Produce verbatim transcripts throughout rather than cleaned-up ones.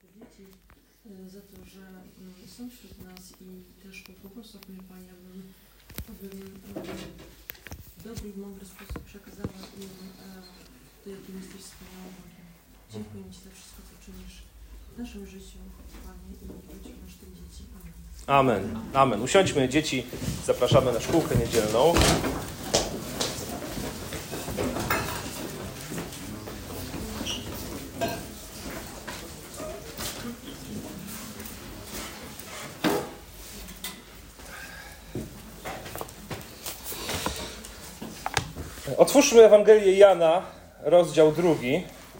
dzieci za to, że są wśród nas i też pobłogosław mnie, Panie, abym, abym w dobry i mądry sposób przekazała im to, jakim jesteś wspaniałym Bogiem. Dziękuję Ci za wszystko, co czynisz w naszym życiu, Panie, i w życiu naszych dzieci. Amen. Amen. Amen. Usiądźmy, dzieci, zapraszamy na szkółkę niedzielną. Otwórzmy Ewangelię Jana, rozdział drugi.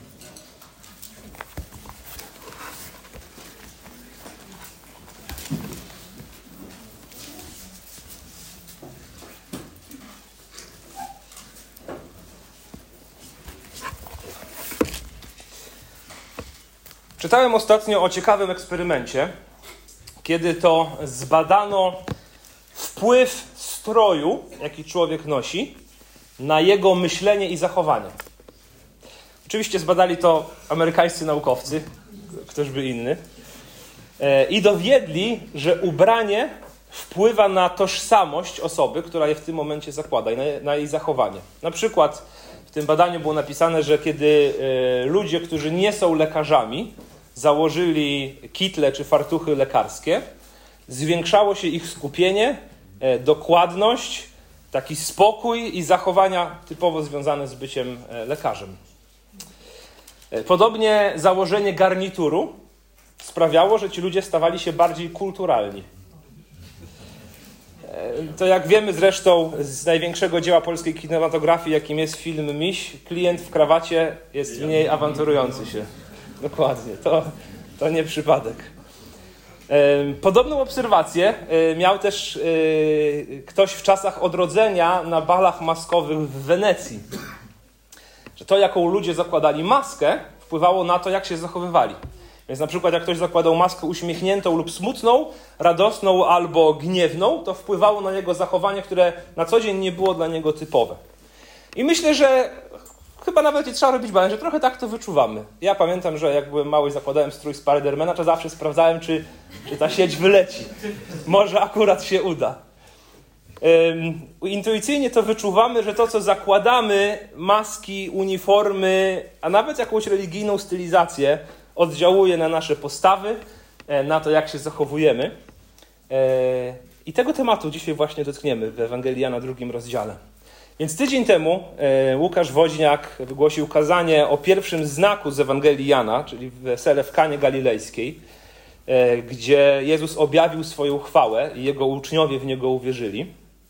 Czytałem ostatnio o ciekawym eksperymencie, kiedy to zbadano wpływ stroju, jaki człowiek nosi, na jego myślenie i zachowanie. Oczywiście zbadali to amerykańscy naukowcy, ktoś by inny, i dowiedli, że ubranie wpływa na tożsamość osoby, która je w tym momencie zakłada i na, na jej zachowanie. Na przykład w tym badaniu było napisane, że kiedy ludzie, którzy nie są lekarzami, założyli kitle czy fartuchy lekarskie, zwiększało się ich skupienie, dokładność, taki spokój i zachowania typowo związane z byciem lekarzem. Podobnie założenie garnituru sprawiało, że ci ludzie stawali się bardziej kulturalni. To jak wiemy zresztą z największego dzieła polskiej kinematografii, jakim jest film Miś, klient w krawacie jest mniej awanturujący się. Dokładnie, to, to nie przypadek. Podobną obserwację miał też ktoś w czasach odrodzenia na balach maskowych w Wenecji. Że to, jaką ludzie zakładali maskę, wpływało na to, jak się zachowywali. Więc na przykład jak ktoś zakładał maskę uśmiechniętą lub smutną, radosną albo gniewną, to wpływało na jego zachowanie, które na co dzień nie było dla niego typowe. I myślę, że chyba nawet nie trzeba robić badań, że trochę tak to wyczuwamy. Ja pamiętam, że jak byłem mały, zakładałem strój Spidermana, to zawsze sprawdzałem, czy, czy ta sieć wyleci. Może akurat się uda. Um, intuicyjnie to wyczuwamy, że to, co zakładamy, maski, uniformy, a nawet jakąś religijną stylizację, oddziałuje na nasze postawy, na to, jak się zachowujemy. I tego tematu dzisiaj właśnie dotkniemy w Ewangelii Jana drugim rozdziale. Więc tydzień temu Łukasz Woźniak wygłosił kazanie o pierwszym znaku z Ewangelii Jana, czyli wesele w Kanie Galilejskiej, gdzie Jezus objawił swoją chwałę i jego uczniowie w niego uwierzyli.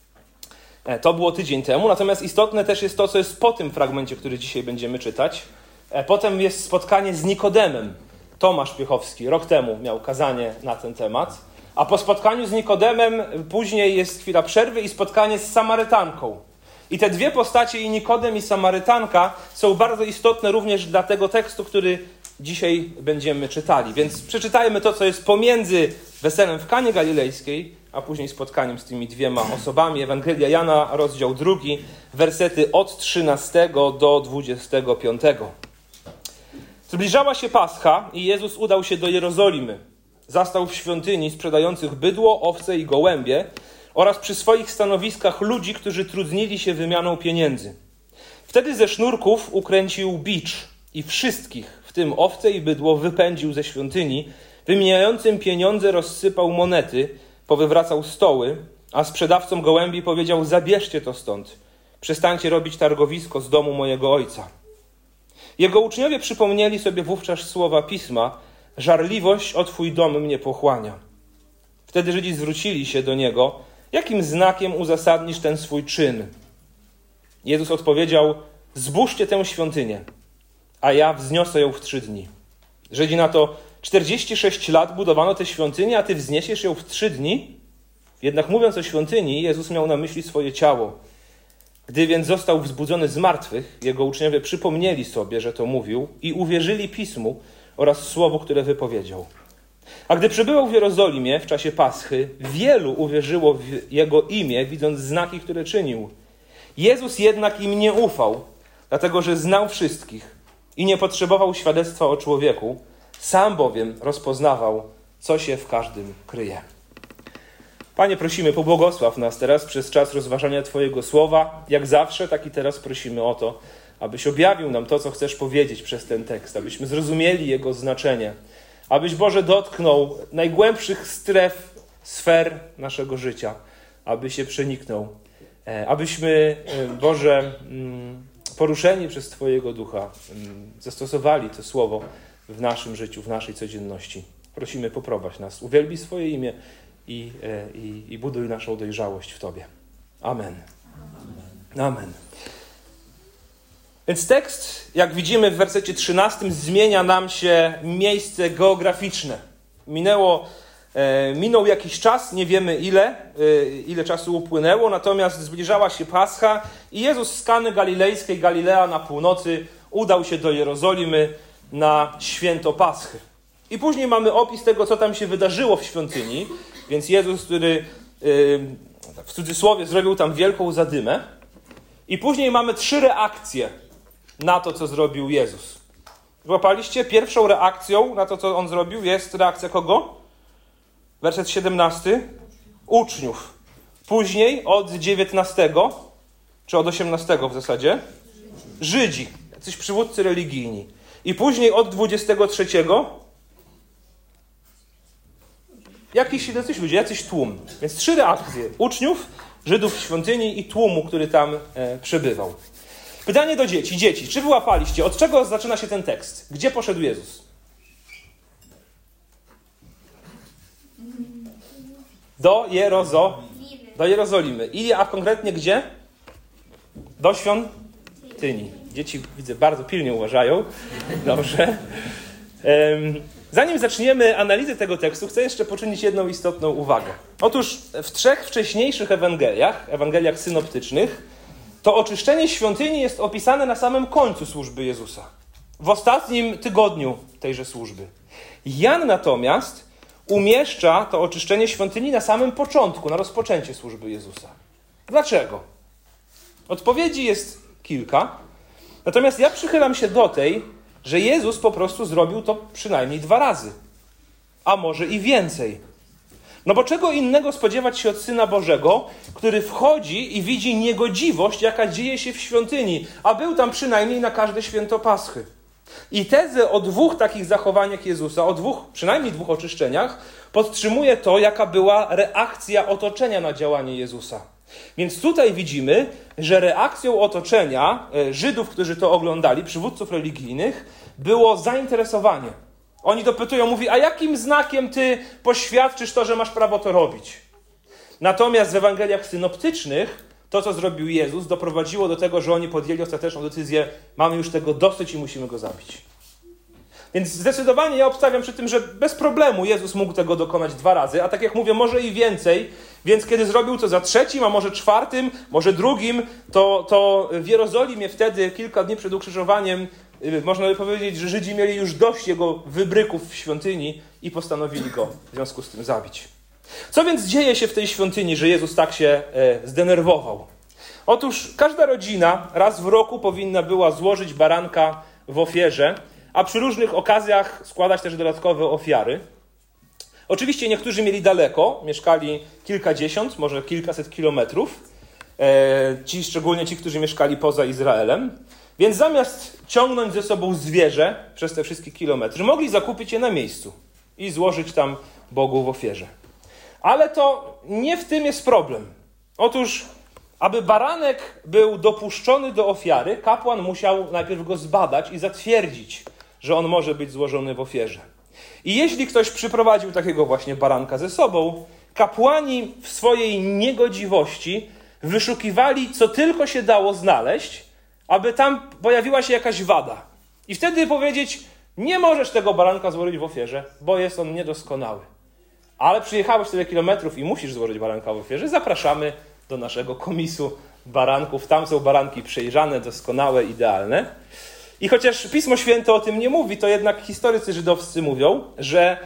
To było tydzień temu, natomiast istotne też jest to, co jest po tym fragmencie, który dzisiaj będziemy czytać. Potem jest spotkanie z Nikodemem. Tomasz Piechowski rok temu miał kazanie na ten temat, a po spotkaniu z Nikodemem później jest chwila przerwy i spotkanie z Samarytanką. I te dwie postacie, i Nikodem, i Samarytanka, są bardzo istotne również dla tego tekstu, który dzisiaj będziemy czytali. Więc przeczytajmy to, co jest pomiędzy weselem w Kanie Galilejskiej, a później spotkaniem z tymi dwiema osobami. Ewangelia Jana, rozdział drugi, wersety od trzynastego do dwudziestego piątego. Zbliżała się Pascha i Jezus udał się do Jerozolimy. Zastał w świątyni sprzedających bydło, owce i gołębie oraz przy swoich stanowiskach ludzi, którzy trudnili się wymianą pieniędzy. Wtedy ze sznurków ukręcił bicz i wszystkich, w tym owce i bydło, wypędził ze świątyni, wymieniającym pieniądze rozsypał monety, powywracał stoły, a sprzedawcom gołębi powiedział: zabierzcie to stąd, przestańcie robić targowisko z domu mojego ojca. Jego uczniowie przypomnieli sobie wówczas słowa Pisma: żarliwość o twój dom mnie pochłania. Wtedy Żydzi zwrócili się do niego: jakim znakiem uzasadnisz ten swój czyn? Jezus odpowiedział: zbóżcie tę świątynię, a ja wzniosę ją w trzy dni. Żydzi na to: czterdzieści sześć lat budowano tę świątynię, a ty wzniesiesz ją w trzy dni? Jednak mówiąc o świątyni, Jezus miał na myśli swoje ciało. Gdy więc został wzbudzony z martwych, jego uczniowie przypomnieli sobie, że to mówił, i uwierzyli Pismu oraz słowu, które wypowiedział. A gdy przybywał w Jerozolimie w czasie Paschy, wielu uwierzyło w jego imię, widząc znaki, które czynił. Jezus jednak im nie ufał, dlatego że znał wszystkich i nie potrzebował świadectwa o człowieku, Sam bowiem rozpoznawał, co się w każdym kryje. Panie, prosimy, pobłogosław nas teraz przez czas rozważania Twojego słowa. Jak zawsze, tak i teraz prosimy o to, abyś objawił nam to, co chcesz powiedzieć przez ten tekst, abyśmy zrozumieli jego znaczenie, abyś, Boże, dotknął najgłębszych stref, sfer naszego życia, aby się przeniknął, abyśmy, Boże, poruszeni przez Twojego Ducha, zastosowali to słowo w naszym życiu, w naszej codzienności. Prosimy, poprowadź nas, uwielbij swoje imię i, i, i buduj naszą dojrzałość w Tobie. Amen. Amen. Więc tekst, jak widzimy w wersecie trzynastym, zmienia nam się miejsce geograficzne. Minęło, e, minął jakiś czas, nie wiemy ile, e, ile czasu upłynęło, natomiast zbliżała się Pascha i Jezus z Kany Galilejskiej, Galilea na północy, udał się do Jerozolimy na święto Paschy. I później mamy opis tego, co tam się wydarzyło w świątyni, więc Jezus, który e, w cudzysłowie zrobił tam wielką zadymę. I później mamy trzy reakcje na to, co zrobił Jezus. Złapaliście? Pierwszą reakcją na to, co On zrobił, jest reakcja kogo? Werset siedemnasty. Uczniów. Później od dziewiętnastego, czy od osiemnastego w zasadzie, Żydzi, jacyś przywódcy religijni. I później od dwudziestego trzeciego jakiś, jacyś ludzie, jacyś tłum. Więc trzy reakcje. Uczniów, Żydów w świątyni i tłumu, który tam e, przebywał. Pytanie do dzieci. Dzieci, czy wyłapaliście, od czego zaczyna się ten tekst? Gdzie poszedł Jezus? Do Jerozo... Do Jerozolimy. I, a konkretnie gdzie? Do świątyni. Dzieci, widzę, bardzo pilnie uważają. Dobrze. Um, Zanim zaczniemy analizę tego tekstu, chcę jeszcze poczynić jedną istotną uwagę. Otóż w trzech wcześniejszych Ewangeliach, Ewangeliach synoptycznych, to oczyszczenie świątyni jest opisane na samym końcu służby Jezusa. W ostatnim tygodniu tejże służby. Jan natomiast umieszcza to oczyszczenie świątyni na samym początku, na rozpoczęcie służby Jezusa. Dlaczego? Odpowiedzi jest kilka. Natomiast ja przychylam się do tej, że Jezus po prostu zrobił to przynajmniej dwa razy. A może i więcej. No bo czego innego spodziewać się od Syna Bożego, który wchodzi i widzi niegodziwość, jaka dzieje się w świątyni, a był tam przynajmniej na każde święto Paschy. I tezę o dwóch takich zachowaniach Jezusa, o dwóch, przynajmniej dwóch oczyszczeniach, podtrzymuje to, jaka była reakcja otoczenia na działanie Jezusa. Więc tutaj widzimy, że reakcją otoczenia Żydów, którzy to oglądali, przywódców religijnych, było zainteresowanie. Oni dopytują, mówi, a jakim znakiem ty poświadczysz to, że masz prawo to robić? Natomiast w Ewangeliach synoptycznych to, co zrobił Jezus, doprowadziło do tego, że oni podjęli ostateczną decyzję, mamy już tego dosyć i musimy go zabić. Więc zdecydowanie ja obstawiam przy tym, że bez problemu Jezus mógł tego dokonać dwa razy, a tak jak mówię, może i więcej, więc kiedy zrobił to za trzecim, a może czwartym, może drugim, to, to w Jerozolimie wtedy, kilka dni przed ukrzyżowaniem, można by powiedzieć, że Żydzi mieli już dość jego wybryków w świątyni i postanowili go w związku z tym zabić. Co więc dzieje się w tej świątyni, że Jezus tak się e, zdenerwował? Otóż każda rodzina raz w roku powinna była złożyć baranka w ofierze, a przy różnych okazjach składać też dodatkowe ofiary. Oczywiście niektórzy mieli daleko, mieszkali kilkadziesiąt, może kilkaset kilometrów. E, ci, szczególnie ci, którzy mieszkali poza Izraelem. Więc zamiast ciągnąć ze sobą zwierzę przez te wszystkie kilometry, mogli zakupić je na miejscu i złożyć tam Bogu w ofierze. Ale to nie w tym jest problem. Otóż, aby baranek był dopuszczony do ofiary, kapłan musiał najpierw go zbadać i zatwierdzić, że on może być złożony w ofierze. I jeśli ktoś przyprowadził takiego właśnie baranka ze sobą, kapłani w swojej niegodziwości wyszukiwali, co tylko się dało znaleźć, aby tam pojawiła się jakaś wada. I wtedy powiedzieć, nie możesz tego baranka złożyć w ofierze, bo jest on niedoskonały. Ale przyjechałeś tyle kilometrów i musisz złożyć baranka w ofierze, zapraszamy do naszego komisu baranków. Tam są baranki przejrzane, doskonałe, idealne. I chociaż Pismo Święte o tym nie mówi, to jednak historycy żydowscy mówią, że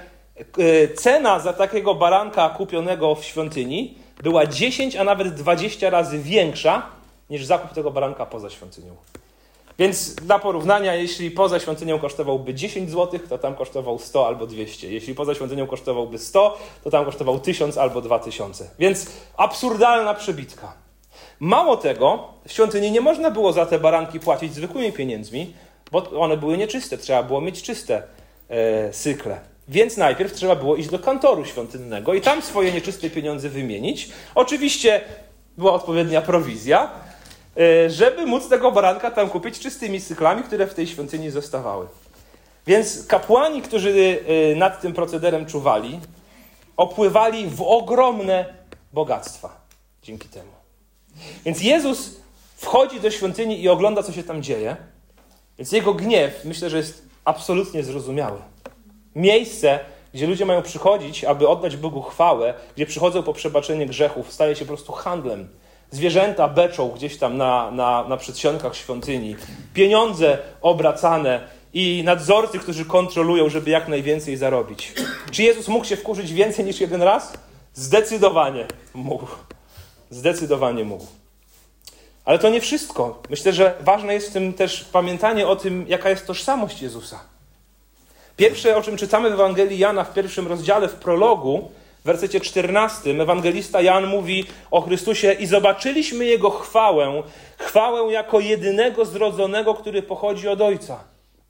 cena za takiego baranka kupionego w świątyni była dziesięć, a nawet dwadzieścia razy większa niż zakup tego baranka poza świątynią. Więc dla porównania, jeśli poza świątynią kosztowałby dziesięć złotych, to tam kosztował sto albo dwieście. Jeśli poza świątynią kosztowałby sto, to tam kosztował tysiąc albo dwa tysiące. Więc absurdalna przebitka. Mało tego, w świątyni nie można było za te baranki płacić zwykłymi pieniędzmi, bo one były nieczyste. Trzeba było mieć czyste e, cykle. Więc najpierw trzeba było iść do kantoru świątynnego i tam swoje nieczyste pieniądze wymienić. Oczywiście była odpowiednia prowizja, żeby móc tego baranka tam kupić czystymi cyklami, które w tej świątyni zostawały. Więc kapłani, którzy nad tym procederem czuwali, opływali w ogromne bogactwa dzięki temu. Więc Jezus wchodzi do świątyni i ogląda, co się tam dzieje. Więc jego gniew, myślę, że jest absolutnie zrozumiały. Miejsce, gdzie ludzie mają przychodzić, aby oddać Bogu chwałę, gdzie przychodzą po przebaczenie grzechów, staje się po prostu handlem. Zwierzęta beczą gdzieś tam na, na, na przedsionkach świątyni. Pieniądze obracane i nadzorcy, którzy kontrolują, żeby jak najwięcej zarobić. Czy Jezus mógł się wkurzyć więcej niż jeden raz? Zdecydowanie mógł. Zdecydowanie mógł. Ale to nie wszystko. Myślę, że ważne jest w tym też pamiętanie o tym, jaka jest tożsamość Jezusa. Pierwsze, o czym czytamy w Ewangelii Jana w pierwszym rozdziale, w prologu, w wersecie czternastym, ewangelista Jan mówi o Chrystusie: i zobaczyliśmy Jego chwałę, chwałę jako jedynego zrodzonego, który pochodzi od Ojca.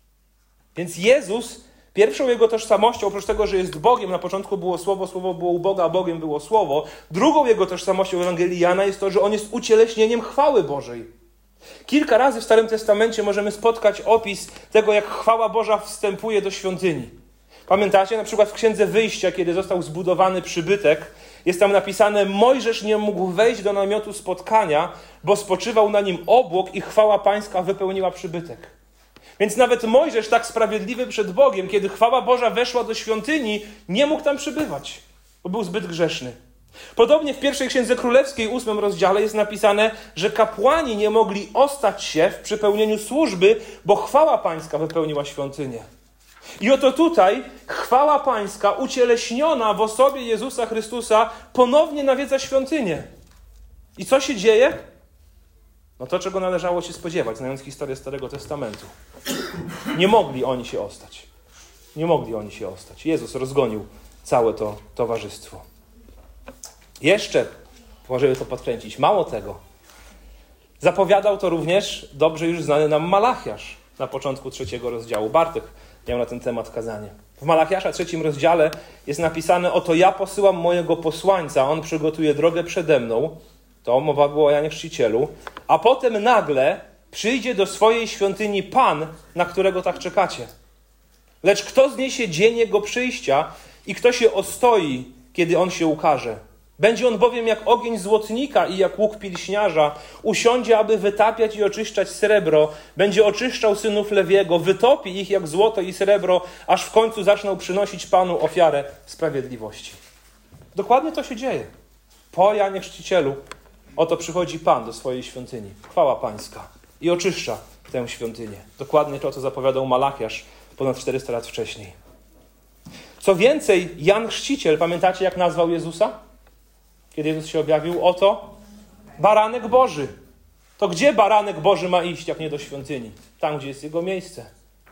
Więc Jezus, pierwszą Jego tożsamością, oprócz tego, że jest Bogiem, na początku było Słowo, Słowo było u Boga, a Bogiem było Słowo, drugą Jego tożsamością w Ewangelii Jana jest to, że On jest ucieleśnieniem chwały Bożej. Kilka razy w Starym Testamencie możemy spotkać opis tego, jak chwała Boża wstępuje do świątyni. Pamiętacie? Na przykład w Księdze Wyjścia, kiedy został zbudowany przybytek, jest tam napisane: Mojżesz nie mógł wejść do namiotu spotkania, bo spoczywał na nim obłok i chwała Pańska wypełniła przybytek. Więc nawet Mojżesz, tak sprawiedliwy przed Bogiem, kiedy chwała Boża weszła do świątyni, nie mógł tam przybywać, bo był zbyt grzeszny. Podobnie w pierwszej Księdze Królewskiej, ósmym rozdziale jest napisane, że kapłani nie mogli ostać się w przypełnieniu służby, bo chwała Pańska wypełniła świątynię. I oto tutaj chwała Pańska, ucieleśniona w osobie Jezusa Chrystusa, ponownie nawiedza świątynię. I co się dzieje? No to, czego należało się spodziewać, znając historię Starego Testamentu. Nie mogli oni się ostać. Nie mogli oni się ostać. Jezus rozgonił całe to towarzystwo. Jeszcze, możemy to podkręcić, mało tego. Zapowiadał to również dobrze już znany nam Malachiasz na początku trzeciego rozdziału. Bartek miał na ten temat kazanie. W Malachiasza trzecim rozdziale jest napisane: oto ja posyłam mojego posłańca, on przygotuje drogę przede mną. To mowa była o Janie Chrzcicielu. A potem nagle przyjdzie do swojej świątyni Pan, na którego tak czekacie. Lecz kto zniesie dzień jego przyjścia i kto się ostoi, kiedy on się ukaże? Będzie on bowiem jak ogień złotnika i jak łuk pilśniarza. Usiądzie, aby wytapiać i oczyszczać srebro. Będzie oczyszczał synów Lewiego. Wytopi ich jak złoto i srebro, aż w końcu zaczną przynosić Panu ofiarę sprawiedliwości. Dokładnie to się dzieje. Po Janie Chrzcicielu oto przychodzi Pan do swojej świątyni. Chwała Pańska. I oczyszcza tę świątynię. Dokładnie to, co zapowiadał Malachiasz ponad czterysta lat wcześniej. Co więcej, Jan Chrzciciel, pamiętacie, jak nazwał Jezusa? Kiedy Jezus się objawił, oto baranek Boży. To gdzie baranek Boży ma iść, jak nie do świątyni? Tam, gdzie jest jego miejsce.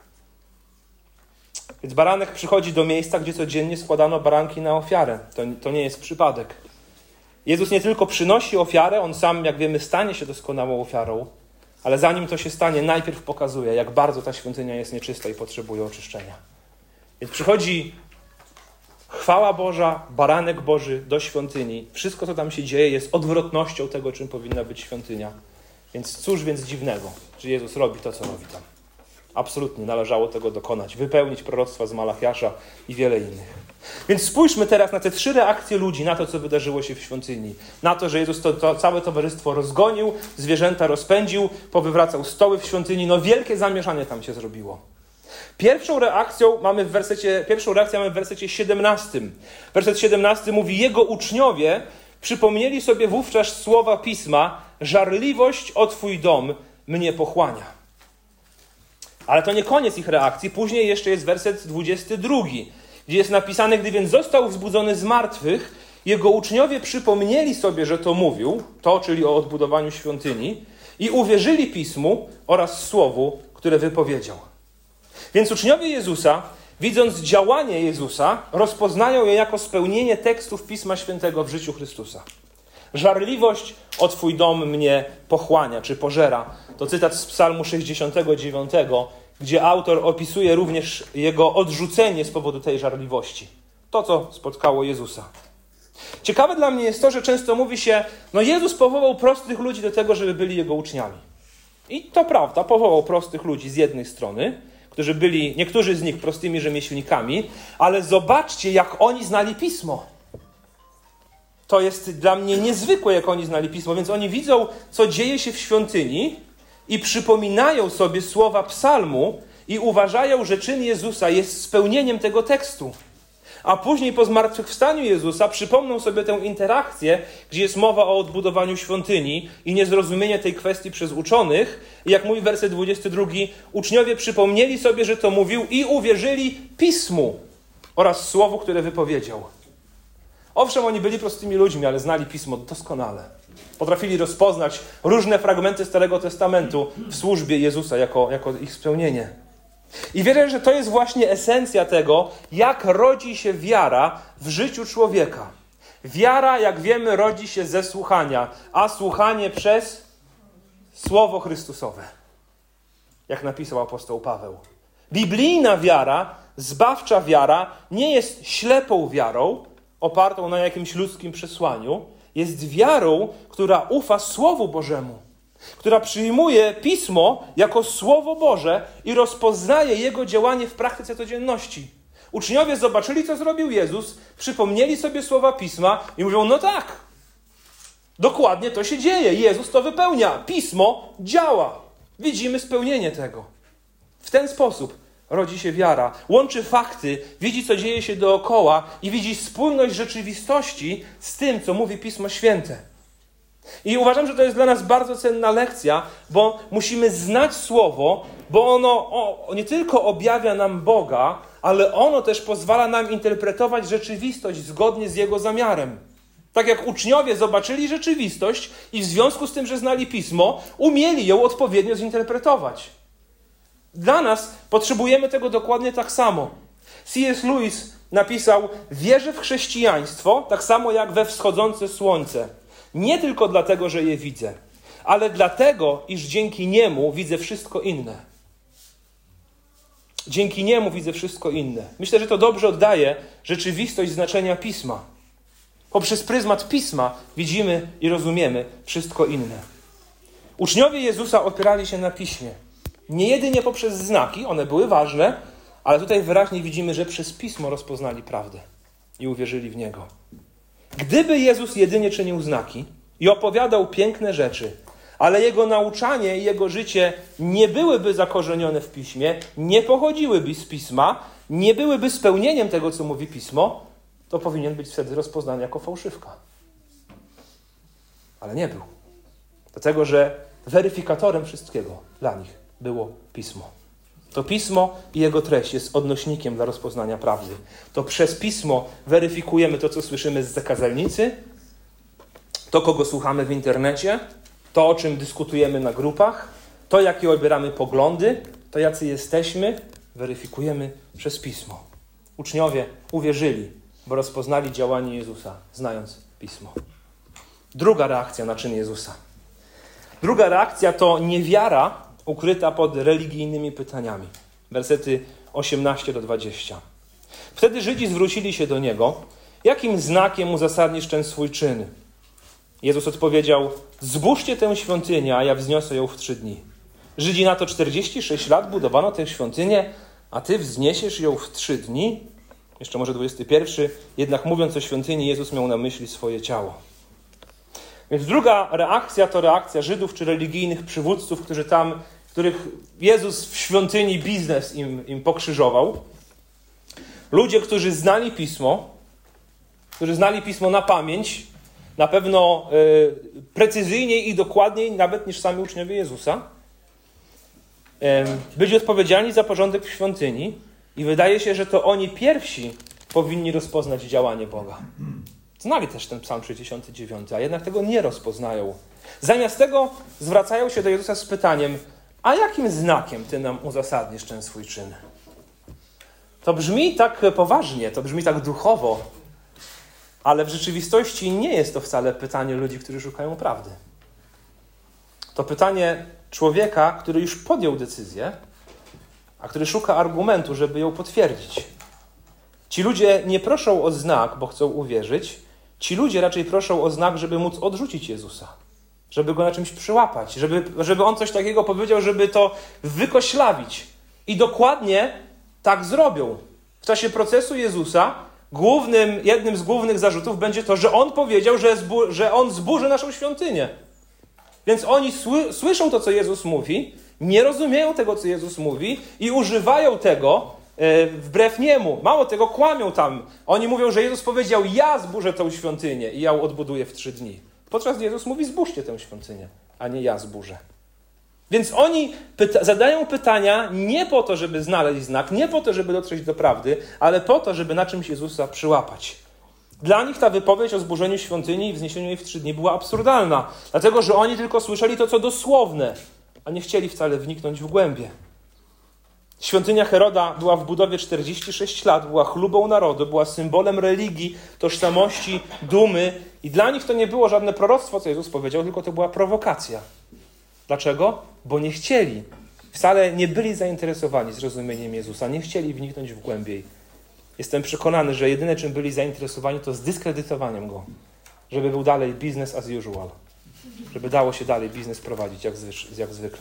Więc baranek przychodzi do miejsca, gdzie codziennie składano baranki na ofiarę. To, to nie jest przypadek. Jezus nie tylko przynosi ofiarę, on sam, jak wiemy, stanie się doskonałą ofiarą, ale zanim to się stanie, najpierw pokazuje, jak bardzo ta świątynia jest nieczysta i potrzebuje oczyszczenia. Więc przychodzi chwała Boża, baranek Boży do świątyni. Wszystko, co tam się dzieje, jest odwrotnością tego, czym powinna być świątynia. Więc cóż więc dziwnego, że Jezus robi to, co robi tam. Absolutnie należało tego dokonać. Wypełnić proroctwa z Malachiasza i wiele innych. Więc spójrzmy teraz na te trzy reakcje ludzi, na to, co wydarzyło się w świątyni. Na to, że Jezus to, to całe towarzystwo rozgonił, zwierzęta rozpędził, powywracał stoły w świątyni. No wielkie zamieszanie tam się zrobiło. Pierwszą reakcją mamy w wersecie, pierwszą reakcję mamy w wersecie siedemnastym. Werset siedemnasty mówi: jego uczniowie przypomnieli sobie wówczas słowa Pisma: żarliwość o Twój dom mnie pochłania. Ale to nie koniec ich reakcji. Później jeszcze jest werset dwudziesty drugi, gdzie jest napisane: gdy więc został wzbudzony z martwych, jego uczniowie przypomnieli sobie, że to mówił, to czyli o odbudowaniu świątyni, i uwierzyli Pismu oraz Słowu, które wypowiedział. Więc uczniowie Jezusa, widząc działanie Jezusa, rozpoznają je jako spełnienie tekstów Pisma Świętego w życiu Chrystusa. Żarliwość o Twój dom mnie pochłania, czy pożera. To cytat z Psalmu sześćdziesiątego dziewiątego, gdzie autor opisuje również jego odrzucenie z powodu tej żarliwości. To, co spotkało Jezusa. Ciekawe dla mnie jest to, że często mówi się, no Jezus powołał prostych ludzi do tego, żeby byli Jego uczniami. I to prawda, powołał prostych ludzi z jednej strony, którzy byli, niektórzy z nich prostymi rzemieślnikami, ale zobaczcie, jak oni znali Pismo. To jest dla mnie niezwykłe, jak oni znali Pismo, więc oni widzą, co dzieje się w świątyni i przypominają sobie słowa psalmu i uważają, że czyn Jezusa jest spełnieniem tego tekstu. A później po zmartwychwstaniu Jezusa przypomną sobie tę interakcję, gdzie jest mowa o odbudowaniu świątyni i niezrozumienie tej kwestii przez uczonych. I jak mówi werset dwudziesty drugi, uczniowie przypomnieli sobie, że to mówił i uwierzyli Pismu oraz Słowu, które wypowiedział. Owszem, oni byli prostymi ludźmi, ale znali Pismo doskonale. Potrafili rozpoznać różne fragmenty Starego Testamentu w służbie Jezusa jako, jako ich spełnienie. I wierzę, że to jest właśnie esencja tego, jak rodzi się wiara w życiu człowieka. Wiara, jak wiemy, rodzi się ze słuchania, a słuchanie przez Słowo Chrystusowe. Jak napisał apostoł Paweł. Biblijna wiara, zbawcza wiara, nie jest ślepą wiarą, opartą na jakimś ludzkim przesłaniu. Jest wiarą, która ufa Słowu Bożemu. Która przyjmuje Pismo jako Słowo Boże i rozpoznaje Jego działanie w praktyce codzienności. Uczniowie zobaczyli, co zrobił Jezus, przypomnieli sobie słowa Pisma i mówią, no tak, dokładnie to się dzieje. Jezus to wypełnia. Pismo działa. Widzimy spełnienie tego. W ten sposób rodzi się wiara. Łączy fakty, widzi, co dzieje się dookoła i widzi spójność rzeczywistości z tym, co mówi Pismo Święte. I uważam, że to jest dla nas bardzo cenna lekcja, bo musimy znać Słowo, bo ono o, nie tylko objawia nam Boga, ale ono też pozwala nam interpretować rzeczywistość zgodnie z Jego zamiarem. Tak jak uczniowie zobaczyli rzeczywistość i w związku z tym, że znali Pismo, umieli ją odpowiednio zinterpretować. Dla nas potrzebujemy tego dokładnie tak samo. C S Lewis napisał, wierzę w chrześcijaństwo tak samo jak we wschodzące słońce. Nie tylko dlatego, że je widzę, ale dlatego, iż dzięki niemu widzę wszystko inne. Dzięki niemu widzę wszystko inne. Myślę, że to dobrze oddaje rzeczywistość znaczenia Pisma. Poprzez pryzmat Pisma widzimy i rozumiemy wszystko inne. Uczniowie Jezusa opierali się na Piśmie. Nie jedynie poprzez znaki, one były ważne, ale tutaj wyraźnie widzimy, że przez Pismo rozpoznali prawdę i uwierzyli w Niego. Gdyby Jezus jedynie czynił znaki i opowiadał piękne rzeczy, ale Jego nauczanie i Jego życie nie byłyby zakorzenione w Piśmie, nie pochodziłyby z Pisma, nie byłyby spełnieniem tego, co mówi Pismo, to powinien być wtedy rozpoznany jako fałszywka. Ale nie był. Dlatego, że weryfikatorem wszystkiego dla nich było Pismo. To Pismo i jego treść jest odnośnikiem dla rozpoznania prawdy. To przez Pismo weryfikujemy to, co słyszymy z zakazalnicy, to, kogo słuchamy w internecie, to, o czym dyskutujemy na grupach, to, jakie odbieramy poglądy, to, jacy jesteśmy, weryfikujemy przez Pismo. Uczniowie uwierzyli, bo rozpoznali działanie Jezusa, znając Pismo. Druga reakcja na czyn Jezusa. Druga reakcja to niewiara ukryta pod religijnymi pytaniami. Wersety osiemnaście do dwudziestu. Wtedy Żydzi zwrócili się do Niego. Jakim znakiem uzasadnisz ten swój czyn? Jezus odpowiedział, zbóżcie tę świątynię, a ja wzniosę ją w trzy dni. Żydzi na to czterdzieści sześć lat budowano tę świątynię, a Ty wzniesiesz ją w trzy dni? Jeszcze może dwudziesty pierwszy. Jednak mówiąc o świątyni, Jezus miał na myśli swoje ciało. Więc druga reakcja to reakcja Żydów czy religijnych przywódców, którzy tam, których Jezus w świątyni biznes im, im pokrzyżował. Ludzie, którzy znali Pismo, którzy znali Pismo na pamięć, na pewno y, precyzyjniej i dokładniej nawet niż sami uczniowie Jezusa, y, byli odpowiedzialni za porządek w świątyni i wydaje się, że to oni pierwsi powinni rozpoznać działanie Boga. Znali też ten Psalm sześćdziesiąty dziewiąty, a jednak tego nie rozpoznają. Zamiast tego zwracają się do Jezusa z pytaniem: a jakim znakiem Ty nam uzasadnisz ten swój czyn? To brzmi tak poważnie, to brzmi tak duchowo, ale w rzeczywistości nie jest to wcale pytanie ludzi, którzy szukają prawdy. To pytanie człowieka, który już podjął decyzję, a który szuka argumentu, żeby ją potwierdzić. Ci ludzie nie proszą o znak, bo chcą uwierzyć. Ci ludzie raczej proszą o znak, żeby móc odrzucić Jezusa. Żeby go na czymś przyłapać. Żeby, żeby on coś takiego powiedział, żeby to wykoślawić. I dokładnie tak zrobią. W czasie procesu Jezusa głównym, jednym z głównych zarzutów będzie to, że on powiedział, że, zbu- że on zburzy naszą świątynię. Więc oni sły- słyszą to, co Jezus mówi, nie rozumieją tego, co Jezus mówi i używają tego e, wbrew niemu. Mało tego, kłamią tam. Oni mówią, że Jezus powiedział: ja zburzę tę świątynię i ja ją odbuduję w trzy dni. Podczas gdy Jezus mówi: zburzcie tę świątynię, a nie ja zburzę. Więc oni pyta- zadają pytania nie po to, żeby znaleźć znak, nie po to, żeby dotrzeć do prawdy, ale po to, żeby na czymś Jezusa przyłapać. Dla nich ta wypowiedź o zburzeniu świątyni i wzniesieniu jej w trzy dni była absurdalna, dlatego że oni tylko słyszeli to, co dosłowne, a nie chcieli wcale wniknąć w głębie. Świątynia Heroda była w budowie czterdzieści sześć lat, była chlubą narodu, była symbolem religii, tożsamości, dumy i dla nich to nie było żadne proroctwo, co Jezus powiedział, tylko to była prowokacja. Dlaczego? Bo nie chcieli, wcale nie byli zainteresowani zrozumieniem Jezusa, nie chcieli wniknąć w głębiej. Jestem przekonany, że jedyne, czym byli zainteresowani, to zdyskredytowaniem Go. Żeby był dalej business as usual. Żeby dało się dalej biznes prowadzić jak, zwy- jak zwykle.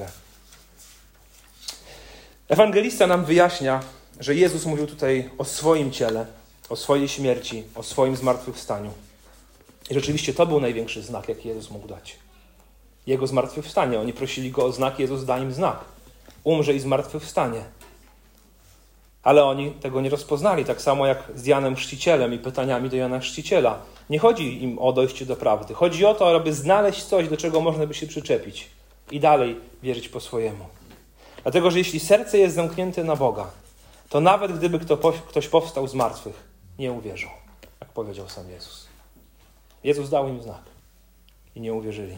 Ewangelista nam wyjaśnia, że Jezus mówił tutaj o swoim ciele, o swojej śmierci, o swoim zmartwychwstaniu. I rzeczywiście to był największy znak, jaki Jezus mógł dać. Jego zmartwychwstanie. Oni prosili Go o znak, Jezus da im znak. Umrze i zmartwychwstanie. Ale oni tego nie rozpoznali, tak samo jak z Janem Chrzcicielem i pytaniami do Jana Chrzciciela. Nie chodzi im o dojście do prawdy. Chodzi o to, aby znaleźć coś, do czego można by się przyczepić i dalej wierzyć po swojemu. Dlatego, że jeśli serce jest zamknięte na Boga, to nawet gdyby kto, ktoś powstał z martwych, nie uwierzą, jak powiedział sam Jezus. Jezus dał im znak i nie uwierzyli.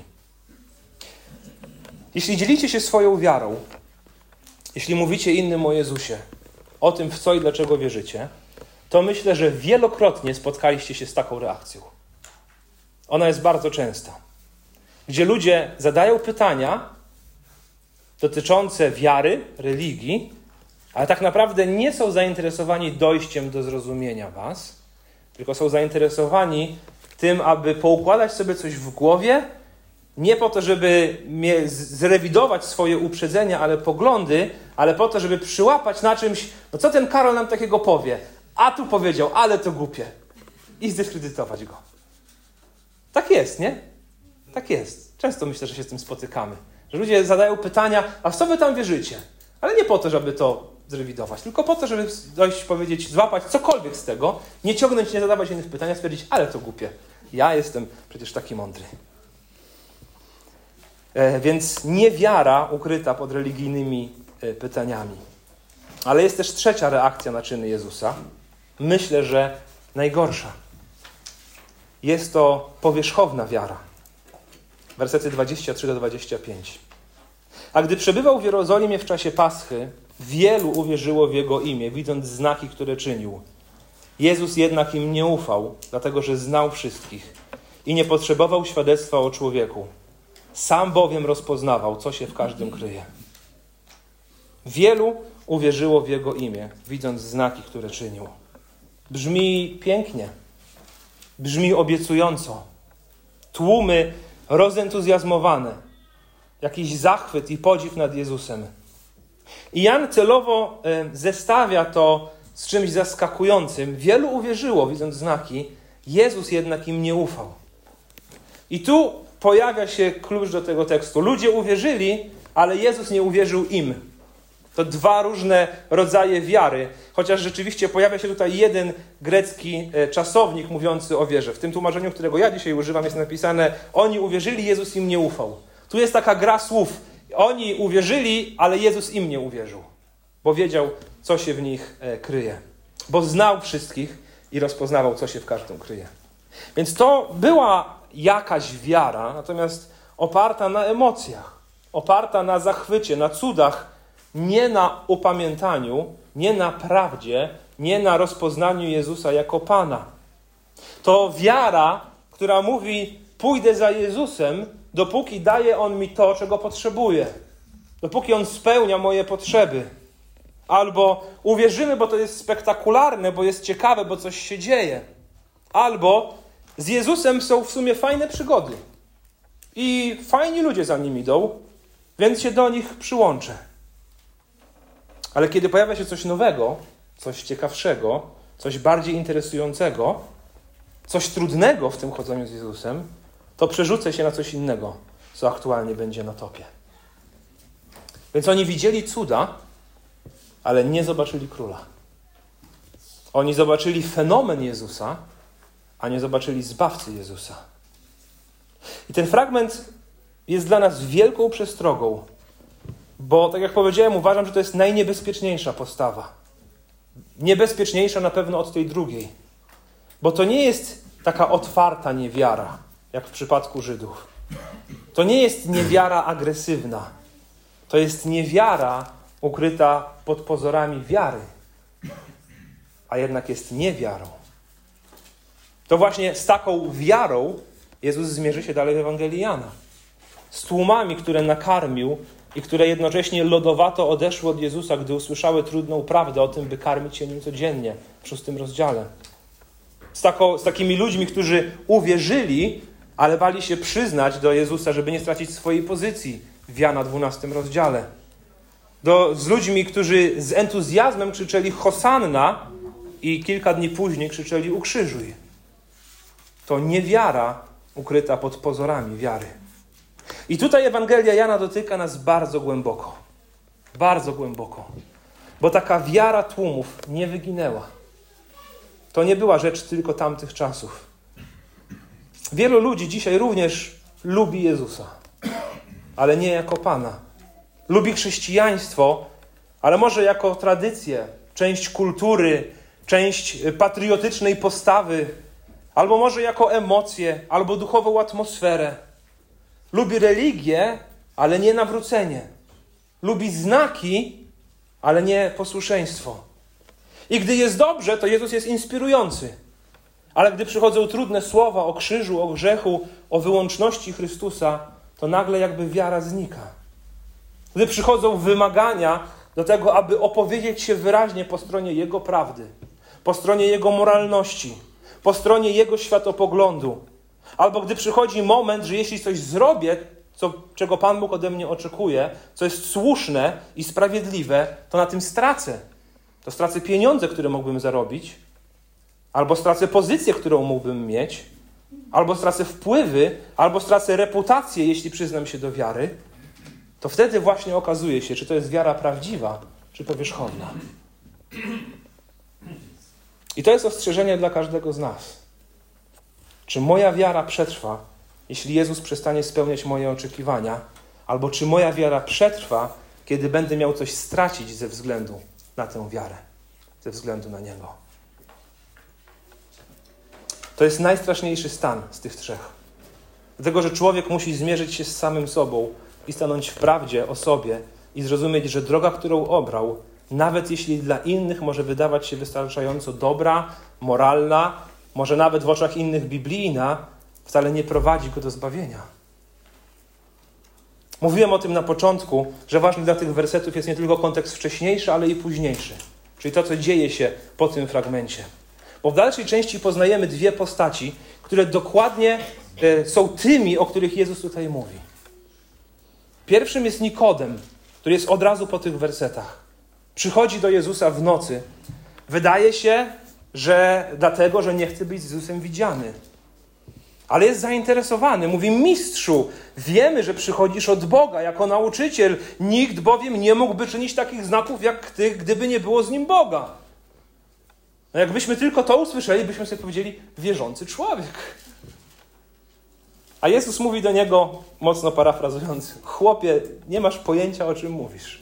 Jeśli dzielicie się swoją wiarą, jeśli mówicie innym o Jezusie, o tym, w co i dlaczego wierzycie, to myślę, że wielokrotnie spotkaliście się z taką reakcją. Ona jest bardzo częsta. Gdzie ludzie zadają pytania dotyczące wiary, religii, ale tak naprawdę nie są zainteresowani dojściem do zrozumienia was, tylko są zainteresowani tym, aby poukładać sobie coś w głowie, nie po to, żeby zrewidować swoje uprzedzenia, ale poglądy, ale po to, żeby przyłapać na czymś, no co ten Karol nam takiego powie? A tu powiedział, ale to głupie. I zdyskredytować go. Tak jest, nie? Tak jest. Często myślę, że się z tym spotykamy. Że ludzie zadają pytania, a w co wy tam wierzycie? Ale nie po to, żeby to zrewidować, tylko po to, żeby dojść, powiedzieć, złapać cokolwiek z tego, nie ciągnąć, nie zadawać innych pytań, a stwierdzić, ale to głupie. Ja jestem przecież taki mądry. E, więc niewiara ukryta pod religijnymi e, pytaniami. Ale jest też trzecia reakcja na czyny Jezusa. Myślę, że najgorsza. Jest to powierzchowna wiara. Wersety dwadzieścia trzy do dwudziestego piątego. A gdy przebywał w Jerozolimie w czasie Paschy, wielu uwierzyło w Jego imię, widząc znaki, które czynił. Jezus jednak im nie ufał, dlatego że znał wszystkich i nie potrzebował świadectwa o człowieku. Sam bowiem rozpoznawał, co się w każdym kryje. Wielu uwierzyło w Jego imię, widząc znaki, które czynił. Brzmi pięknie, brzmi obiecująco. Tłumy rozentuzjazmowane, jakiś zachwyt i podziw nad Jezusem. I Jan celowo zestawia to z czymś zaskakującym. Wielu uwierzyło, widząc znaki, Jezus jednak im nie ufał. I tu pojawia się klucz do tego tekstu. Ludzie uwierzyli, ale Jezus nie uwierzył im. To dwa różne rodzaje wiary, chociaż rzeczywiście pojawia się tutaj jeden grecki czasownik mówiący o wierze. W tym tłumaczeniu, którego ja dzisiaj używam, jest napisane: oni uwierzyli, Jezus im nie ufał. Tu jest taka gra słów. Oni uwierzyli, ale Jezus im nie uwierzył, bo wiedział, co się w nich kryje. Bo znał wszystkich i rozpoznawał, co się w każdym kryje. Więc to była jakaś wiara, natomiast oparta na emocjach, oparta na zachwycie, na cudach, nie na upamiętaniu, nie na prawdzie, nie na rozpoznaniu Jezusa jako Pana. To wiara, która mówi, pójdę za Jezusem, dopóki daje On mi to, czego potrzebuję. Dopóki On spełnia moje potrzeby. Albo uwierzymy, bo to jest spektakularne, bo jest ciekawe, bo coś się dzieje. Albo z Jezusem są w sumie fajne przygody. I fajni ludzie za nim idą, więc się do nich przyłączę. Ale kiedy pojawia się coś nowego, coś ciekawszego, coś bardziej interesującego, coś trudnego w tym chodzeniu z Jezusem, to przerzucę się na coś innego, co aktualnie będzie na topie. Więc oni widzieli cuda, ale nie zobaczyli króla. Oni zobaczyli fenomen Jezusa, a nie zobaczyli zbawcy Jezusa. I ten fragment jest dla nas wielką przestrogą, bo tak jak powiedziałem, uważam, że to jest najniebezpieczniejsza postawa. Niebezpieczniejsza na pewno od tej drugiej. Bo to nie jest taka otwarta niewiara, jak w przypadku Żydów. To nie jest niewiara agresywna. To jest niewiara ukryta pod pozorami wiary, a jednak jest niewiarą. To właśnie z taką wiarą Jezus zmierzy się dalej w Ewangelii Jana. Z tłumami, które nakarmił i które jednocześnie lodowato odeszły od Jezusa, gdy usłyszały trudną prawdę o tym, by karmić się nim codziennie w szóstym rozdziale. Z, tako, z takimi ludźmi, którzy uwierzyli, ale bali się przyznać do Jezusa, żeby nie stracić swojej pozycji w Jana dwunastym rozdziale. Do, z ludźmi, którzy z entuzjazmem krzyczeli Hosanna i kilka dni później krzyczeli ukrzyżuj. To niewiara ukryta pod pozorami wiary. I tutaj Ewangelia Jana dotyka nas bardzo głęboko. Bardzo głęboko. Bo taka wiara tłumów nie wyginęła. To nie była rzecz tylko tamtych czasów. Wielu ludzi dzisiaj również lubi Jezusa, ale nie jako Pana. Lubi chrześcijaństwo, ale może jako tradycję, część kultury, część patriotycznej postawy, albo może jako emocje, albo duchową atmosferę. Lubi religię, ale nie nawrócenie. Lubi znaki, ale nie posłuszeństwo. I gdy jest dobrze, to Jezus jest inspirujący. Ale gdy przychodzą trudne słowa o krzyżu, o grzechu, o wyłączności Chrystusa, to nagle jakby wiara znika. Gdy przychodzą wymagania do tego, aby opowiedzieć się wyraźnie po stronie Jego prawdy, po stronie Jego moralności, po stronie Jego światopoglądu, albo gdy przychodzi moment, że jeśli coś zrobię, co, czego Pan Bóg ode mnie oczekuje, co jest słuszne i sprawiedliwe, to na tym stracę. To stracę pieniądze, które mógłbym zarobić, albo stracę pozycję, którą mógłbym mieć, albo stracę wpływy, albo stracę reputację, jeśli przyznam się do wiary, to wtedy właśnie okazuje się, czy to jest wiara prawdziwa, czy powierzchowna. I to jest ostrzeżenie dla każdego z nas. Czy moja wiara przetrwa, jeśli Jezus przestanie spełniać moje oczekiwania, albo czy moja wiara przetrwa, kiedy będę miał coś stracić ze względu na tę wiarę, ze względu na Niego. To jest najstraszniejszy stan z tych trzech. Dlatego, że człowiek musi zmierzyć się z samym sobą i stanąć w prawdzie o sobie i zrozumieć, że droga, którą obrał, nawet jeśli dla innych może wydawać się wystarczająco dobra, moralna, może nawet w oczach innych biblijna, wcale nie prowadzi go do zbawienia. Mówiłem o tym na początku, że ważny dla tych wersetów jest nie tylko kontekst wcześniejszy, ale i późniejszy. Czyli to, co dzieje się po tym fragmencie. Bo w dalszej części poznajemy dwie postaci, które dokładnie są tymi, o których Jezus tutaj mówi. Pierwszym jest Nikodem, który jest od razu po tych wersetach. Przychodzi do Jezusa w nocy. Wydaje się, że dlatego, że nie chce być z Jezusem widziany. Ale jest zainteresowany. Mówi, mistrzu, wiemy, że przychodzisz od Boga jako nauczyciel. Nikt bowiem nie mógłby czynić takich znaków jak ty, gdyby nie było z nim Boga. No jakbyśmy tylko to usłyszeli, byśmy sobie powiedzieli, wierzący człowiek. A Jezus mówi do niego, mocno parafrazując, chłopie, nie masz pojęcia, o czym mówisz.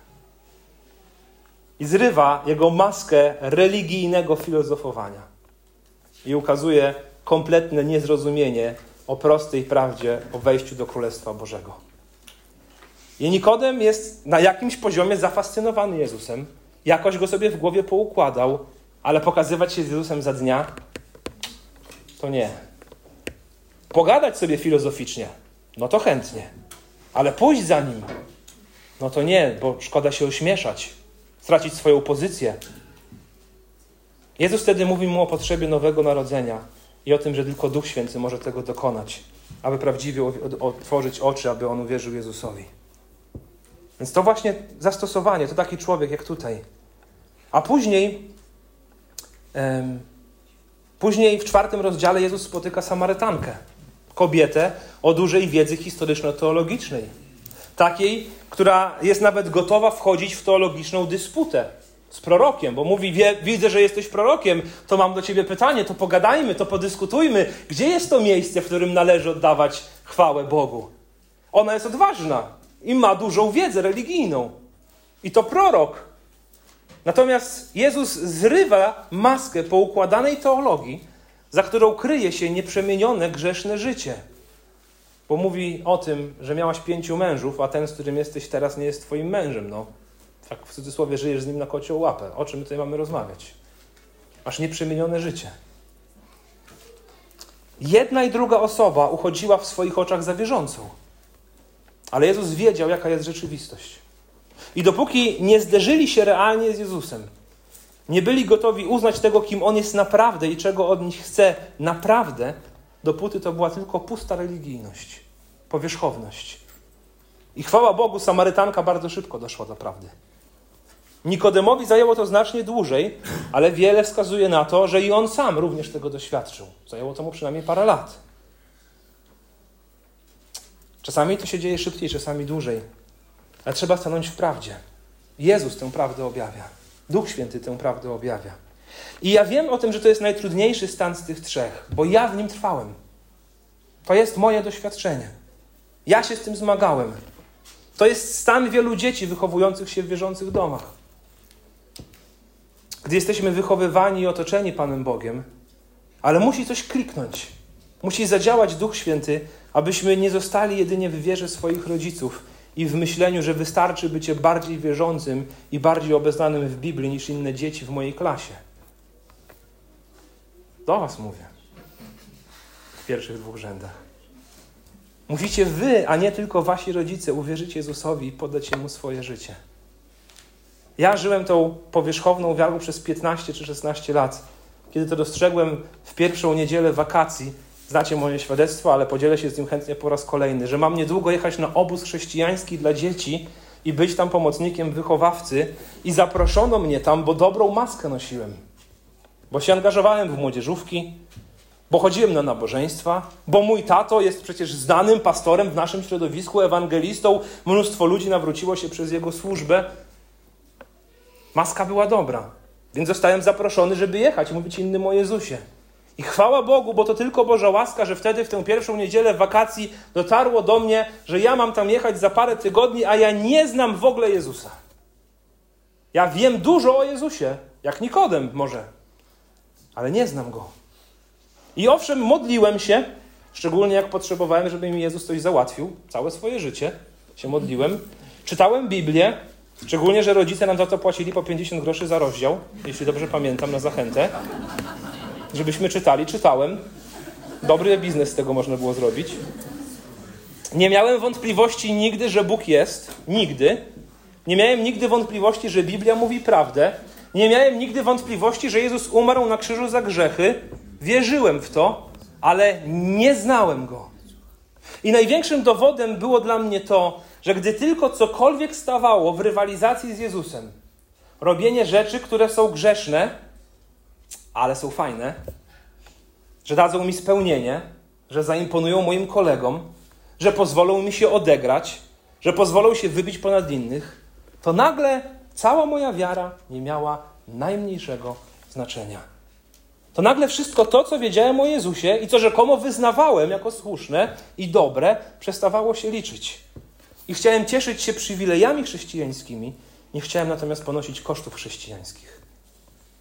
I zrywa jego maskę religijnego filozofowania. I ukazuje kompletne niezrozumienie o prostej prawdzie o wejściu do Królestwa Bożego. I Nikodem jest na jakimś poziomie zafascynowany Jezusem. Jakoś go sobie w głowie poukładał, ale pokazywać się z Jezusem za dnia to nie. Pogadać sobie filozoficznie, no to chętnie. Ale pójść za nim, no to nie, bo szkoda się ośmieszać, stracić swoją pozycję. Jezus wtedy mówi mu o potrzebie nowego narodzenia i o tym, że tylko Duch Święty może tego dokonać, aby prawdziwie otworzyć oczy, aby on uwierzył Jezusowi. Więc to właśnie zastosowanie, to taki człowiek jak tutaj. A później, um, później w czwartym rozdziale Jezus spotyka Samarytankę. Kobietę o dużej wiedzy historyczno-teologicznej. Takiej, która jest nawet gotowa wchodzić w teologiczną dysputę z prorokiem, bo mówi, wie, widzę, że jesteś prorokiem, to mam do ciebie pytanie, to pogadajmy, to podyskutujmy. Gdzie jest to miejsce, w którym należy oddawać chwałę Bogu? Ona jest odważna i ma dużą wiedzę religijną. I to prorok. Natomiast Jezus zrywa maskę poukładanej teologii, za którą kryje się nieprzemienione, grzeszne życie. Bo mówi o tym, że miałaś pięciu mężów, a ten, z którym jesteś teraz, nie jest twoim mężem. No, tak w cudzysłowie żyjesz z nim na kocią łapę. O czym my tutaj mamy rozmawiać? Masz nieprzemienione życie. Jedna i druga osoba uchodziła w swoich oczach za wierzącą. Ale Jezus wiedział, jaka jest rzeczywistość. I dopóki nie zderzyli się realnie z Jezusem, nie byli gotowi uznać tego, kim On jest naprawdę i czego od nich chce naprawdę, dopóty to była tylko pusta religijność, powierzchowność. I chwała Bogu, Samarytanka bardzo szybko doszła do prawdy. Nikodemowi zajęło to znacznie dłużej, ale wiele wskazuje na to, że i on sam również tego doświadczył. Zajęło to mu przynajmniej parę lat. Czasami to się dzieje szybciej, czasami dłużej. Ale trzeba stanąć w prawdzie. Jezus tę prawdę objawia. Duch Święty tę prawdę objawia. I ja wiem o tym, że to jest najtrudniejszy stan z tych trzech, bo ja w nim trwałem. To jest moje doświadczenie. Ja się z tym zmagałem. To jest stan wielu dzieci wychowujących się w wierzących domach. Gdy jesteśmy wychowywani i otoczeni Panem Bogiem, ale musi coś kliknąć. Musi zadziałać Duch Święty, abyśmy nie zostali jedynie w wierze swoich rodziców i w myśleniu, że wystarczy bycie bardziej wierzącym i bardziej obeznanym w Biblii niż inne dzieci w mojej klasie. Do was mówię. W pierwszych dwóch rzędach. Musicie wy, a nie tylko wasi rodzice, uwierzyć Jezusowi i poddać Jemu swoje życie. Ja żyłem tą powierzchowną wiarą przez piętnaście czy szesnaście lat. Kiedy to dostrzegłem w pierwszą niedzielę wakacji, znacie moje świadectwo, ale podzielę się z nim chętnie po raz kolejny, że mam niedługo jechać na obóz chrześcijański dla dzieci i być tam pomocnikiem wychowawcy i zaproszono mnie tam, bo dobrą maskę nosiłem. Bo się angażowałem w młodzieżówki, bo chodziłem na nabożeństwa, bo mój tato jest przecież znanym pastorem w naszym środowisku, ewangelistą. Mnóstwo ludzi nawróciło się przez jego służbę. Maska była dobra, więc zostałem zaproszony, żeby jechać i mówić innym o Jezusie. I chwała Bogu, bo to tylko Boża łaska, że wtedy w tę pierwszą niedzielę wakacji dotarło do mnie, że ja mam tam jechać za parę tygodni, a ja nie znam w ogóle Jezusa. Ja wiem dużo o Jezusie, jak Nikodem może, ale nie znam Go. I owszem, modliłem się, szczególnie jak potrzebowałem, żeby mi Jezus coś załatwił. Całe swoje życie się modliłem. Czytałem Biblię, szczególnie, że rodzice nam za to płacili po pięćdziesiąt groszy za rozdział, jeśli dobrze pamiętam, na zachętę. Żebyśmy czytali, czytałem. Dobry biznes z tego można było zrobić. Nie miałem wątpliwości nigdy, że Bóg jest. Nigdy. Nie miałem nigdy wątpliwości, że Biblia mówi prawdę. Nie miałem nigdy wątpliwości, że Jezus umarł na krzyżu za grzechy. Wierzyłem w to, ale nie znałem Go. I największym dowodem było dla mnie to, że gdy tylko cokolwiek stawało w rywalizacji z Jezusem, robienie rzeczy, które są grzeszne, ale są fajne, że dadzą mi spełnienie, że zaimponują moim kolegom, że pozwolą mi się odegrać, że pozwolą się wybić ponad innych, to nagle cała moja wiara nie miała najmniejszego znaczenia. To nagle wszystko to, co wiedziałem o Jezusie i co rzekomo wyznawałem jako słuszne i dobre, przestawało się liczyć. I chciałem cieszyć się przywilejami chrześcijańskimi, nie chciałem natomiast ponosić kosztów chrześcijańskich.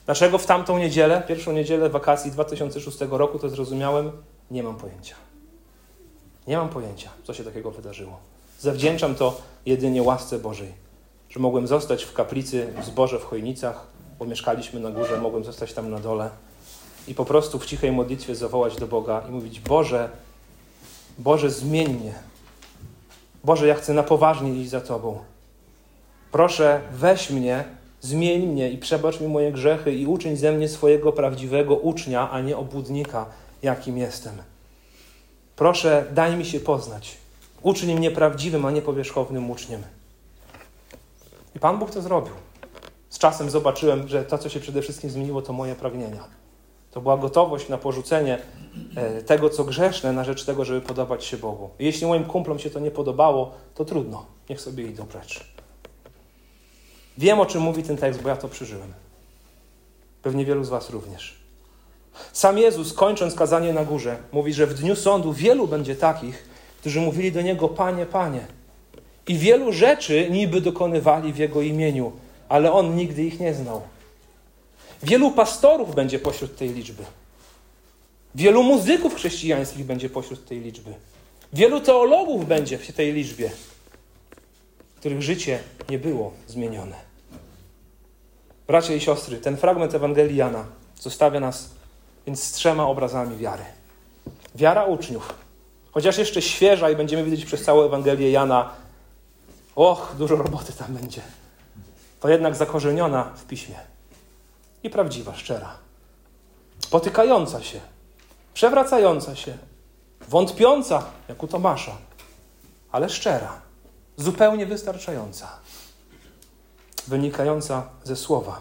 Dlaczego w tamtą niedzielę, pierwszą niedzielę wakacji dwa tysiące szóstego roku to zrozumiałem? Nie mam pojęcia. Nie mam pojęcia, co się takiego wydarzyło. Zawdzięczam to jedynie łasce Bożej, że mogłem zostać w kaplicy w zborze w Chojnicach, bo mieszkaliśmy na górze, mogłem zostać tam na dole i po prostu w cichej modlitwie zawołać do Boga i mówić: Boże, Boże, zmień mnie. Boże, ja chcę na poważnie iść za Tobą. Proszę, weź mnie, zmień mnie i przebacz mi moje grzechy i uczyń ze mnie swojego prawdziwego ucznia, a nie obłudnika, jakim jestem. Proszę, daj mi się poznać. Uczyń mnie prawdziwym, a nie powierzchownym uczniem. I Pan Bóg to zrobił. Z czasem zobaczyłem, że to, co się przede wszystkim zmieniło, to moje pragnienia. To była gotowość na porzucenie tego, co grzeszne, na rzecz tego, żeby podobać się Bogu. I jeśli moim kumplom się to nie podobało, to trudno. Niech sobie idą precz. Wiem, o czym mówi ten tekst, bo ja to przeżyłem. Pewnie wielu z was również. Sam Jezus, kończąc kazanie na górze, mówi, że w dniu sądu wielu będzie takich, którzy mówili do Niego: Panie, Panie. I wielu rzeczy niby dokonywali w Jego imieniu, ale On nigdy ich nie znał. Wielu pastorów będzie pośród tej liczby. Wielu muzyków chrześcijańskich będzie pośród tej liczby. Wielu teologów będzie w tej liczbie, których życie nie było zmienione. Bracia i siostry, ten fragment Ewangelii Jana zostawia nas więc z trzema obrazami wiary. Wiara uczniów, chociaż jeszcze świeża i będziemy widzieć przez całą Ewangelię Jana, och, dużo roboty tam będzie, to jednak zakorzeniona w Piśmie i prawdziwa, szczera. Potykająca się, przewracająca się, wątpiąca, jak u Tomasza, ale szczera, zupełnie wystarczająca, wynikająca ze słowa.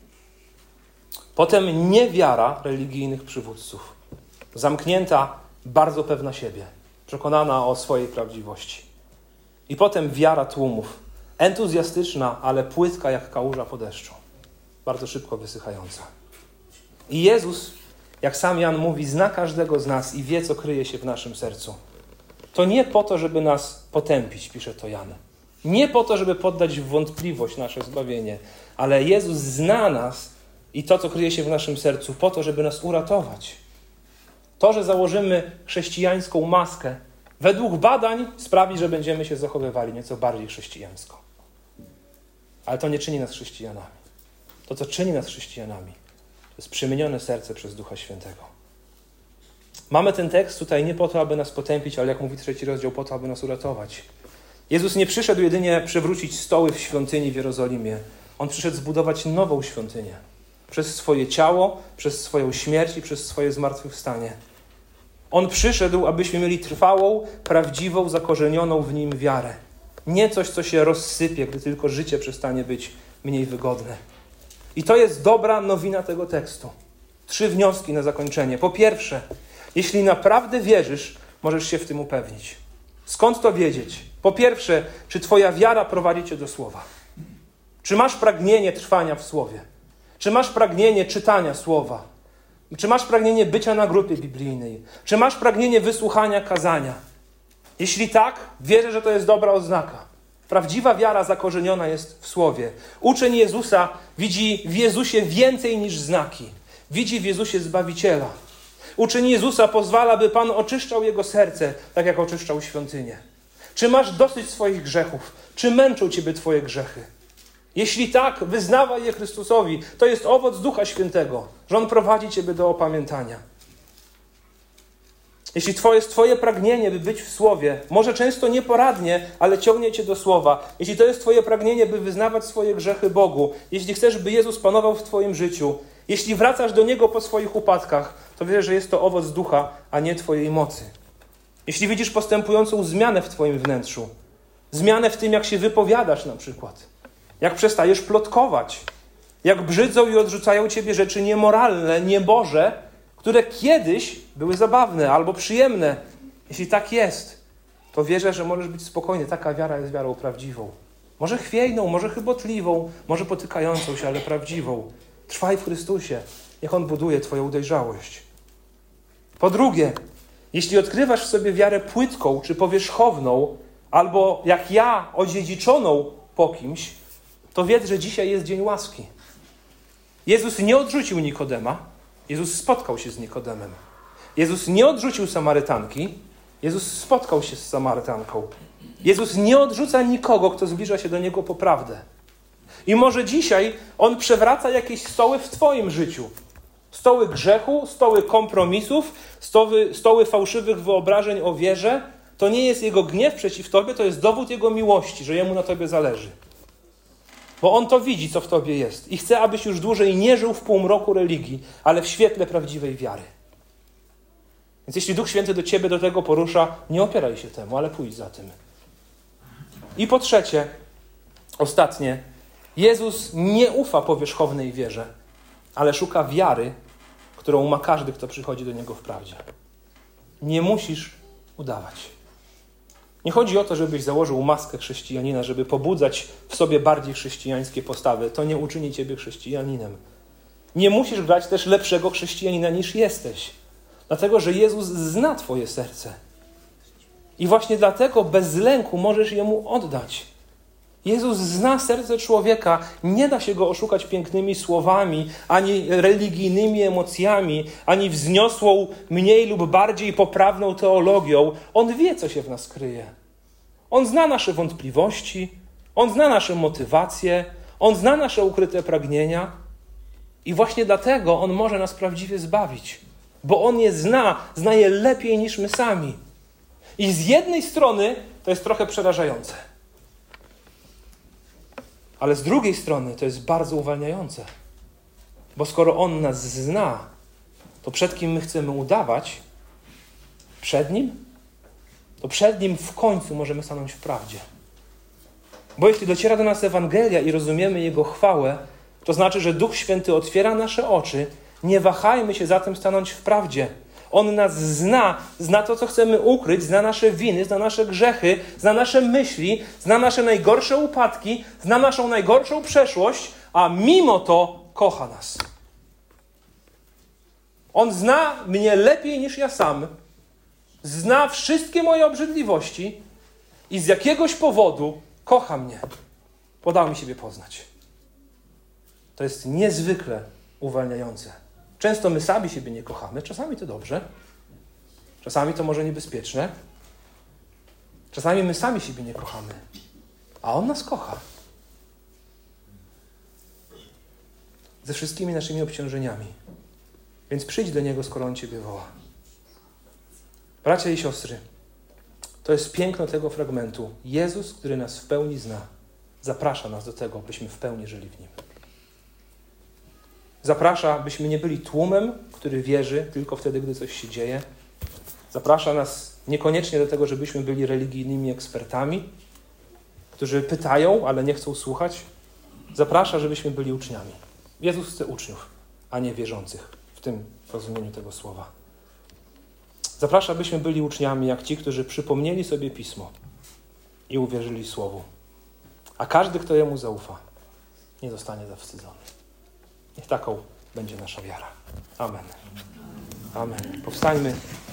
Potem niewiara religijnych przywódców, zamknięta, bardzo pewna siebie, przekonana o swojej prawdziwości. I potem wiara tłumów, entuzjastyczna, ale płytka jak kałuża po deszczu, bardzo szybko wysychająca. I Jezus, jak sam Jan mówi, zna każdego z nas i wie, co kryje się w naszym sercu. To nie po to, żeby nas potępić, pisze to Jan. Nie po to, żeby poddać w wątpliwość nasze zbawienie, ale Jezus zna nas i to, co kryje się w naszym sercu, po to, żeby nas uratować. To, że założymy chrześcijańską maskę, według badań sprawi, że będziemy się zachowywali nieco bardziej chrześcijańsko. Ale to nie czyni nas chrześcijanami. To, co czyni nas chrześcijanami, to jest przemienione serce przez Ducha Świętego. Mamy ten tekst tutaj nie po to, aby nas potępić, ale jak mówi trzeci rozdział, po to, aby nas uratować. Jezus nie przyszedł jedynie przewrócić stoły w świątyni w Jerozolimie. On przyszedł zbudować nową świątynię. Przez swoje ciało, przez swoją śmierć i przez swoje zmartwychwstanie. On przyszedł, abyśmy mieli trwałą, prawdziwą, zakorzenioną w Nim wiarę. Nie coś, co się rozsypie, gdy tylko życie przestanie być mniej wygodne. I to jest dobra nowina tego tekstu. Trzy wnioski na zakończenie. Po pierwsze, jeśli naprawdę wierzysz, możesz się w tym upewnić. Skąd to wiedzieć? Po pierwsze, czy twoja wiara prowadzi cię do Słowa? Czy masz pragnienie trwania w Słowie? Czy masz pragnienie czytania Słowa? Czy masz pragnienie bycia na grupie biblijnej? Czy masz pragnienie wysłuchania kazania? Jeśli tak, wierzę, że to jest dobra oznaka. Prawdziwa wiara zakorzeniona jest w Słowie. Uczeń Jezusa widzi w Jezusie więcej niż znaki. Widzi w Jezusie Zbawiciela. Uczeń Jezusa pozwala, by Pan oczyszczał jego serce, tak jak oczyszczał świątynię. Czy masz dosyć swoich grzechów? Czy męczą ciebie twoje grzechy? Jeśli tak, wyznawaj je Chrystusowi. To jest owoc Ducha Świętego, że On prowadzi ciebie do opamiętania. Jeśli twoje jest twoje pragnienie, by być w Słowie, może często nieporadnie, ale ciągnie cię do Słowa. Jeśli to jest twoje pragnienie, by wyznawać swoje grzechy Bogu, jeśli chcesz, by Jezus panował w twoim życiu, jeśli wracasz do Niego po swoich upadkach, to wierzę, że jest to owoc ducha, a nie twojej mocy. Jeśli widzisz postępującą zmianę w twoim wnętrzu, zmianę w tym, jak się wypowiadasz na przykład, jak przestajesz plotkować, jak brzydzą i odrzucają ciebie rzeczy niemoralne, nieboże, które kiedyś były zabawne albo przyjemne. Jeśli tak jest, to wierzę, że możesz być spokojny. Taka wiara jest wiarą prawdziwą. Może chwiejną, może chybotliwą, może potykającą się, ale prawdziwą. Trwaj w Chrystusie. Niech On buduje twoją dojrzałość. Po drugie, jeśli odkrywasz w sobie wiarę płytką czy powierzchowną, albo jak ja, odziedziczoną po kimś, to wiedz, że dzisiaj jest dzień łaski. Jezus nie odrzucił Nikodema, Jezus spotkał się z Nikodemem. Jezus nie odrzucił Samarytanki, Jezus spotkał się z Samarytanką. Jezus nie odrzuca nikogo, kto zbliża się do Niego po prawdę. I może dzisiaj On przewraca jakieś stoły w twoim życiu. Stoły grzechu, stoły kompromisów, stoły, stoły fałszywych wyobrażeń o wierze. To nie jest Jego gniew przeciw tobie, to jest dowód Jego miłości, że Jemu na tobie zależy. Bo On to widzi, co w tobie jest. I chce, abyś już dłużej nie żył w półmroku religii, ale w świetle prawdziwej wiary. Więc jeśli Duch Święty do ciebie do tego porusza, nie opieraj się temu, ale pójdź za tym. I po trzecie, ostatnie, Jezus nie ufa powierzchownej wierze, ale szuka wiary, którą ma każdy, kto przychodzi do Niego w prawdzie. Nie musisz udawać. Nie chodzi o to, żebyś założył maskę chrześcijanina, żeby pobudzać w sobie bardziej chrześcijańskie postawy. To nie uczyni ciebie chrześcijaninem. Nie musisz grać też lepszego chrześcijanina niż jesteś. Dlatego, że Jezus zna twoje serce. I właśnie dlatego bez lęku możesz Jemu oddać. Jezus zna serce człowieka. Nie da się go oszukać pięknymi słowami, ani religijnymi emocjami, ani wzniosłą, mniej lub bardziej poprawną teologią. On wie, co się w nas kryje. On zna nasze wątpliwości, On zna nasze motywacje, On zna nasze ukryte pragnienia. I właśnie dlatego On może nas prawdziwie zbawić. Bo On je zna, zna je lepiej niż my sami. I z jednej strony to jest trochę przerażające. Ale z drugiej strony to jest bardzo uwalniające. Bo skoro On nas zna, to przed kim my chcemy udawać? Przed Nim? To przed Nim w końcu możemy stanąć w prawdzie. Bo jeśli dociera do nas Ewangelia i rozumiemy Jego chwałę, to znaczy, że Duch Święty otwiera nasze oczy. Nie wahajmy się zatem stanąć w prawdzie. On nas zna, zna to, co chcemy ukryć, zna nasze winy, zna nasze grzechy, zna nasze myśli, zna nasze najgorsze upadki, zna naszą najgorszą przeszłość, a mimo to kocha nas. On zna mnie lepiej niż ja sam, zna wszystkie moje obrzydliwości i z jakiegoś powodu kocha mnie. Podał mi siebie poznać. To jest niezwykle uwalniające. Często my sami siebie nie kochamy, czasami to dobrze, czasami to może niebezpieczne, czasami my sami siebie nie kochamy, a On nas kocha. Ze wszystkimi naszymi obciążeniami. Więc przyjdź do Niego, skoro On ciebie woła. Bracia i siostry, to jest piękno tego fragmentu. Jezus, który nas w pełni zna, zaprasza nas do tego, byśmy w pełni żyli w Nim. Zaprasza, byśmy nie byli tłumem, który wierzy tylko wtedy, gdy coś się dzieje. Zaprasza nas niekoniecznie do tego, żebyśmy byli religijnymi ekspertami, którzy pytają, ale nie chcą słuchać. Zaprasza, żebyśmy byli uczniami. Jezus chce uczniów, a nie wierzących w tym rozumieniu tego słowa. Zaprasza, byśmy byli uczniami jak ci, którzy przypomnieli sobie Pismo i uwierzyli Słowu. A każdy, kto Jemu zaufa, nie zostanie zawstydzony. Niech taką będzie nasza wiara. Amen. Amen. Powstańmy.